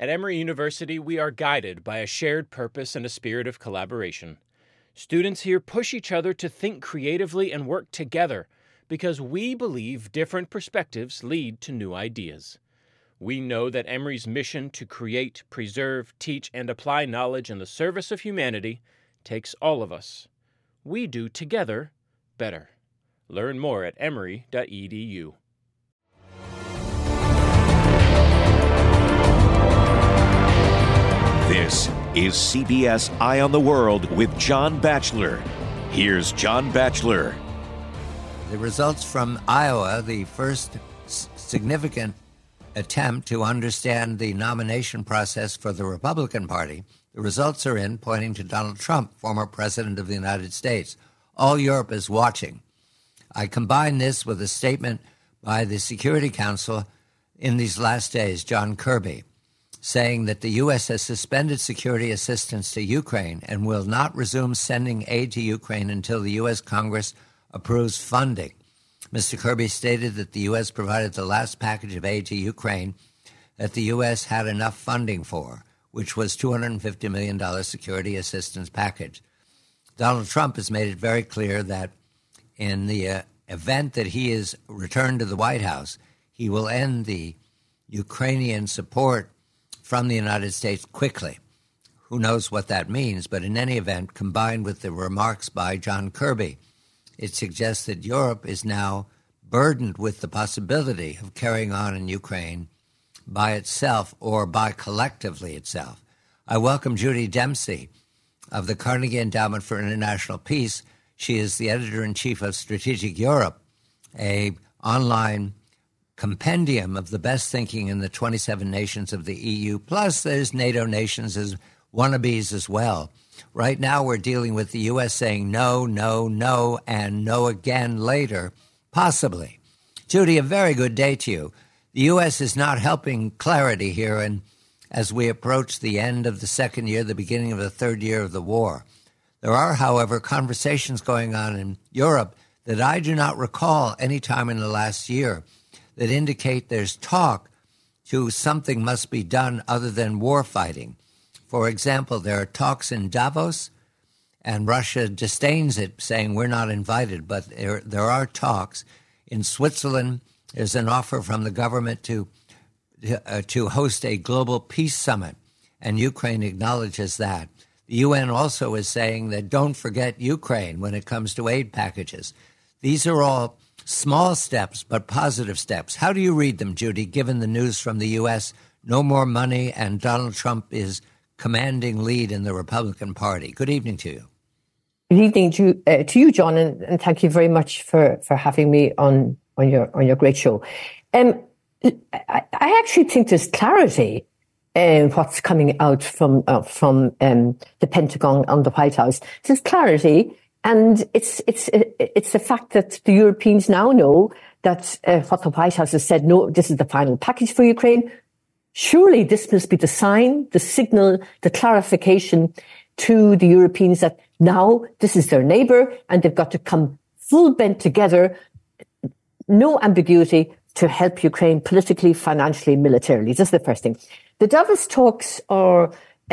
At Emory University, we are guided by a shared purpose and a spirit of collaboration. Students here push each other to think creatively and work together because we believe different perspectives lead to new ideas. We know that Emory's mission to create, preserve, teach, and apply knowledge in the service of humanity takes all of us. We do together better. Learn more at emory.edu. This is CBS Eye on the World with John Batchelor. Here's John Batchelor. The results from Iowa, the first significant attempt to understand the nomination process for the Republican Party, the results are in, pointing to Donald Trump, former president of the United States. All Europe is watching. I combine this with a statement by the Security Council in these last days, John Kirby, saying that the U.S. has suspended security assistance to Ukraine and will not resume sending aid to Ukraine until the U.S. Congress approves funding. Mr. Kirby stated that the U.S. provided the last package of aid to Ukraine that the U.S. had enough funding for, which was $250 million security assistance package. Donald Trump has made it very clear that in the event that he is returned to the White House, he will end the Ukrainian support from the United States quickly. Who knows what that means, but in any event, combined with the remarks by John Kirby, it suggests that Europe is now burdened with the possibility of carrying on in Ukraine by itself or by collectively itself. I welcome Judy Dempsey of the Carnegie Endowment for International Peace. She is the editor-in-chief of Strategic Europe, a online compendium of the best thinking in the 27 nations of the EU. Plus, there's NATO nations as wannabes as well. Right now, we're dealing with the U.S. saying no, no, no, and no again later, possibly. Judy, a very good day to you. The U.S. is not helping clarity here, and as we approach the end of the second year, the beginning of the third year of the war. There are, however, conversations going on in Europe that I do not recall any time in the last year that indicate there's talk to something must be done other than war fighting. For example, there are talks in Davos, and Russia disdains it, saying we're not invited, but there are talks. In Switzerland, there's an offer from the government to host a global peace summit, and Ukraine acknowledges that. The UN also is saying that don't forget Ukraine when it comes to aid packages. These are all small steps, but positive steps. How do you read them, Judy, given the news from the U.S., no more money, and Donald Trump is commanding lead in the Republican Party? Good evening to you. Good evening to you, John, and thank you very much for having me on your great show. I actually think there's clarity in what's coming out from the Pentagon and the White House. There's clarity. And it's the fact that the Europeans now know that what the White House has said, no, this is the final package for Ukraine. Surely this must be the sign, the signal, the clarification to the Europeans that now this is their neighbour and they've got to come full bent together, no ambiguity, to help Ukraine politically, financially, militarily. That's the first thing. The Davos talks are...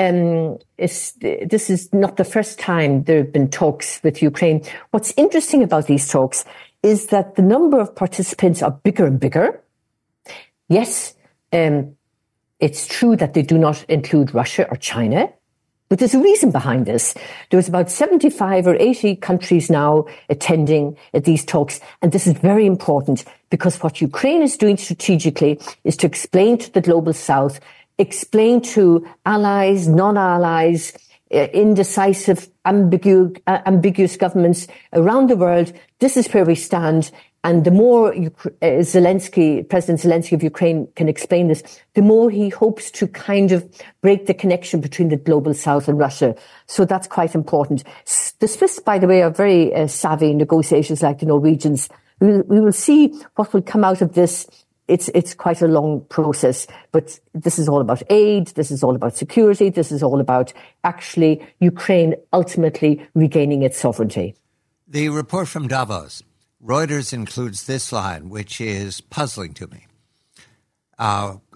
this is not the first time there have been talks with Ukraine. What's interesting about these talks is that the number of participants are bigger and bigger. Yes, it's true that they do not include Russia or China, but there's a reason behind this. There's about 75 or 80 countries now attending these talks, and this is very important because what Ukraine is doing strategically is to explain to the global South, explain to allies, non-allies, indecisive, ambiguous governments around the world, this is where we stand. And the more President Zelensky of Ukraine can explain this, the more he hopes to kind of break the connection between the global South and Russia. So that's quite important. The Swiss, by the way, are very savvy negotiators like the Norwegians. We will see what will come out of this. It's quite a long process, but this is all about aid. This is all about security. This is all about actually Ukraine ultimately regaining its sovereignty. The report from Davos, Reuters includes this line, which is puzzling to me.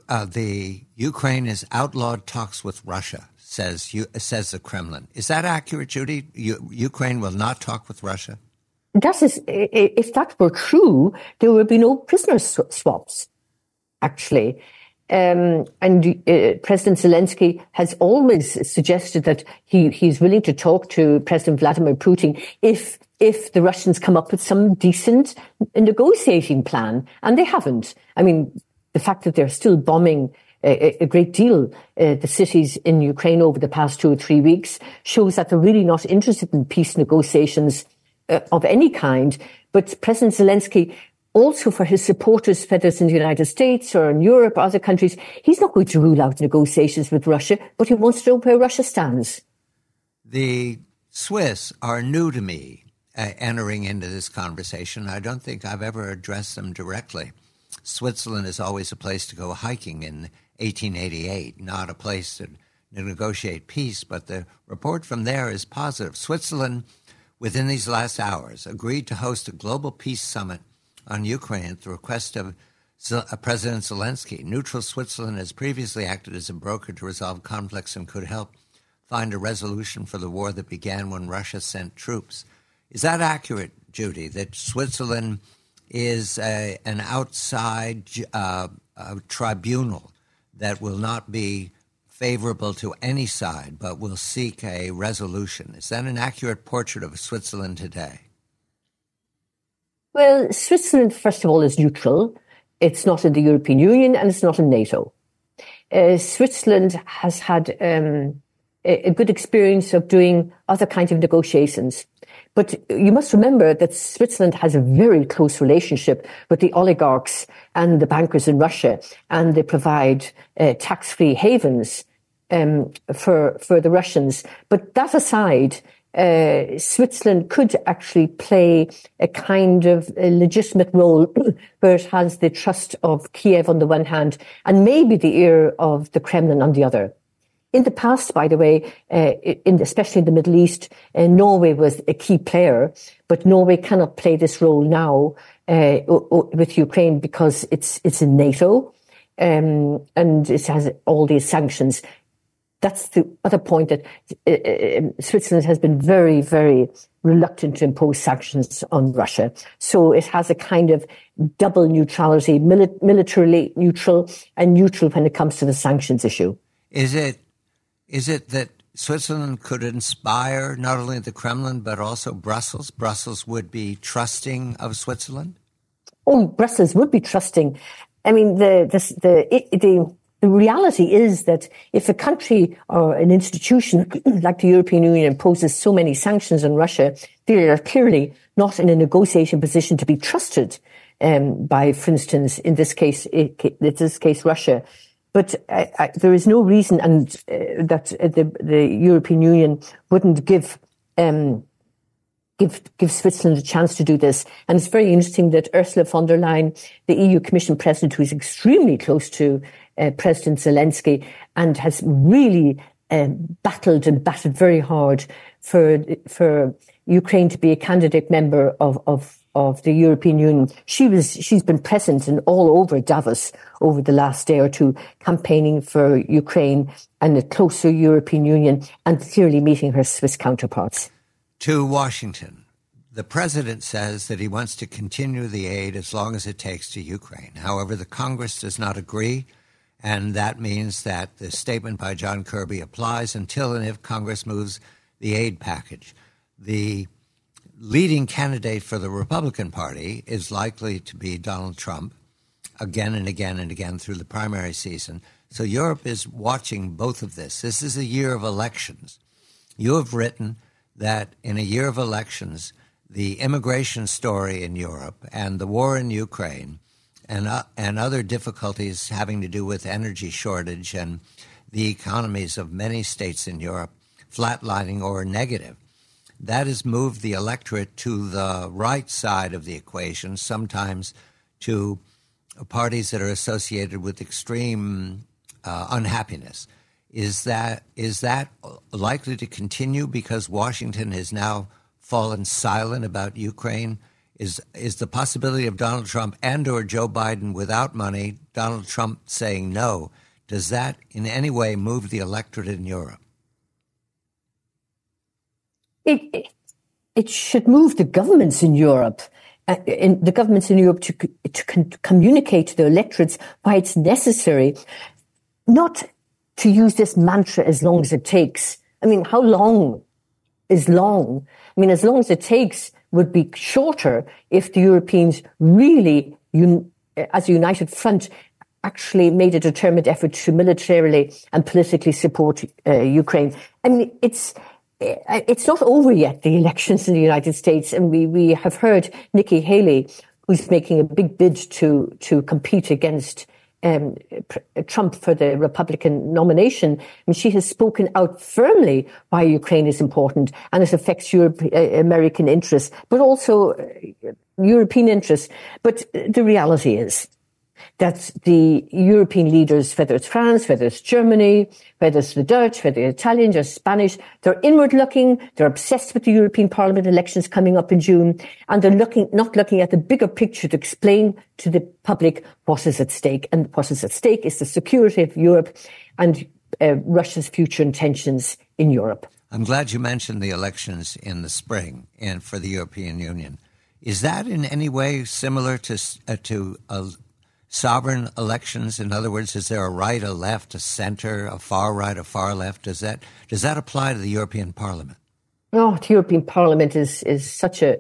Ukraine has outlawed talks with Russia, says the Kremlin. Is that accurate, Judy? Ukraine will not talk with Russia? That is, if that were true, there would be no prisoner swaps, actually. And President Zelensky has always suggested that he's willing to talk to President Vladimir Putin if the Russians come up with some decent negotiating plan. And they haven't. I mean, the fact that they're still bombing a great deal the cities in Ukraine over the past 2 or 3 weeks shows that they're really not interested in peace negotiations of any kind. But President Zelensky, also for his supporters, whether it's in the United States or in Europe or other countries, he's not going to rule out negotiations with Russia, but he wants to know where Russia stands. The Swiss are new to me entering into this conversation. I don't think I've ever addressed them directly. Switzerland is always a place to go hiking in 1888, not a place to negotiate peace, but the report from there is positive. Switzerland, within these last hours, agreed to host a global peace summit on Ukraine at the request of President Zelensky. Neutral Switzerland has previously acted as a broker to resolve conflicts and could help find a resolution for the war that began when Russia sent troops. Is that accurate, Judy, that Switzerland is an outside tribunal that will not be favorable to any side but will seek a resolution? Is that an accurate portrait of Switzerland today? Well, Switzerland, first of all, is neutral. It's not in the European Union and it's not in NATO. Switzerland has had a good experience of doing other kinds of negotiations. But you must remember that Switzerland has a very close relationship with the oligarchs and the bankers in Russia, and they provide tax-free havens for the Russians. But that aside, Switzerland could actually play a kind of a legitimate role where it has the trust of Kiev on the one hand and maybe the ear of the Kremlin on the other. In the past, by the way, especially in the Middle East, Norway was a key player, but Norway cannot play this role now with Ukraine because it's in NATO and it has all these sanctions. That's the other point, that Switzerland has been very, very reluctant to impose sanctions on Russia. So it has a kind of double neutrality, militarily neutral and neutral when it comes to the sanctions issue. Is it that Switzerland could inspire not only the Kremlin but also Brussels? Brussels would be trusting of Switzerland? Oh, Brussels would be trusting. I mean, the reality is that if a country or an institution like the European Union imposes so many sanctions on Russia, they are clearly not in a negotiation position to be trusted by, for instance, in this case, Russia. But there is no reason that the European Union wouldn't give Switzerland a chance to do this. And it's very interesting that Ursula von der Leyen, the EU Commission President, who is extremely close to President Zelensky and has really battled and batted very hard for Ukraine to be a candidate member of the European Union. She's been present and all over Davos over the last day or two, campaigning for Ukraine and a closer European Union and clearly meeting her Swiss counterparts. To Washington, the president says that he wants to continue the aid as long as it takes to Ukraine. However, the Congress does not agree, and that means that the statement by John Kirby applies until and if Congress moves the aid package. The leading candidate for the Republican Party is likely to be Donald Trump again and again and again through the primary season. So Europe is watching both of this. This is a year of elections. You have written that in a year of elections, the immigration story in Europe and the war in Ukraine and other difficulties having to do with energy shortage and the economies of many states in Europe flatlining or negative, that has moved the electorate to the right side of the equation, sometimes to parties that are associated with extreme unhappiness. Is that likely to continue because Washington has now fallen silent about Ukraine is the possibility of Donald Trump and or Joe Biden without money, Donald Trump saying no. Does that in any way move the electorate in Europe? It should move the governments in Europe. To communicate to the electorates why it's necessary, not to use this mantra as long as it takes. I mean, how long is long? I mean, as long as it takes would be shorter if the Europeans really, as a united front, actually made a determined effort to militarily and politically support Ukraine. I mean, it's not over yet, the elections in the United States, and we have heard Nikki Haley, who's making a big bid to compete against Trump for the Republican nomination. I mean, she has spoken out firmly why Ukraine is important and it affects American interests, but also European interests. But the reality is that the European leaders, whether it's France, whether it's Germany, whether it's the Dutch, whether it's Italian or Spanish, they're inward looking, they're obsessed with the European Parliament elections coming up in June, and they're not looking at the bigger picture to explain to the public what is at stake. And what is at stake is the security of Europe and Russia's future intentions in Europe. I'm glad you mentioned the elections in the spring and for the European Union. Is that in any way similar to sovereign elections? In other words, is there a right, a left, a center, a far right, a far left? Does that apply to the European Parliament? Oh, the European Parliament is such a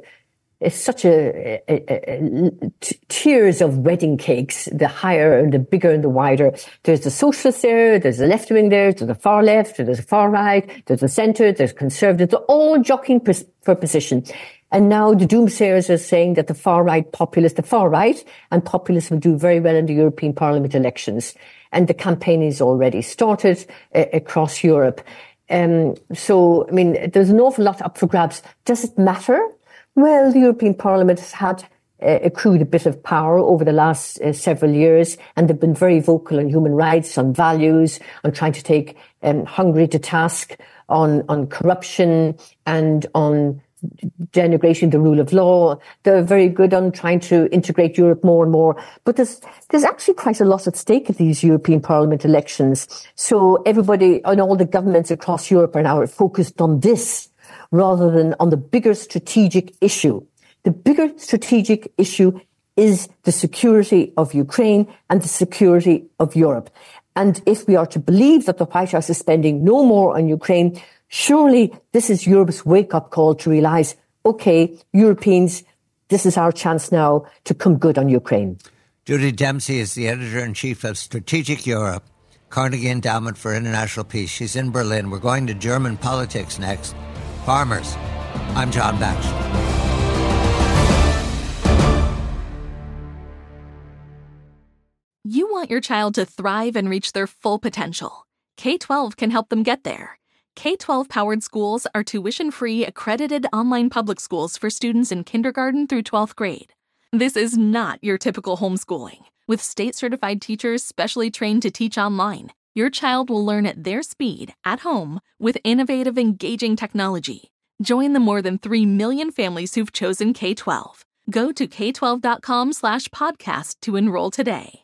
tiers of wedding cakes. The higher and the bigger and the wider. There's the socialists there, there's the left wing there, there's the far left, there's the far right, there's the centre, there's conservatives. They're all jockeying for position. And now the doomsayers are saying that the far right and populists will do very well in the European Parliament elections. And the campaign is already started across Europe. So, I mean, there's an awful lot up for grabs. Does it matter? Well, the European Parliament has had accrued a bit of power over the last several years, and they've been very vocal on human rights, on values, on trying to take Hungary to task, on corruption and on denigration the rule of law. They're very good on trying to integrate Europe more and more. But there's actually quite a lot at stake at these European Parliament elections. So everybody and all the governments across Europe are now focused on this rather than on the bigger strategic issue. The bigger strategic issue is the security of Ukraine and the security of Europe. And if we are to believe that the White House is spending no more on Ukraine, surely this is Europe's wake-up call to realise, OK, Europeans, this is our chance now to come good on Ukraine. Judy Dempsey is the editor-in-chief of Strategic Europe, Carnegie Endowment for International Peace. She's in Berlin. We're going to German politics next. Farmers. I'm John Batchelor. You want your child to thrive and reach their full potential. K-12 can help them get there. K-12-powered schools are tuition-free, accredited online public schools for students in kindergarten through 12th grade. This is not your typical homeschooling. With state-certified teachers specially trained to teach online, your child will learn at their speed, at home, with innovative, engaging technology. Join the more than 3 million families who've chosen K-12. Go to k12.com/podcast to enroll today.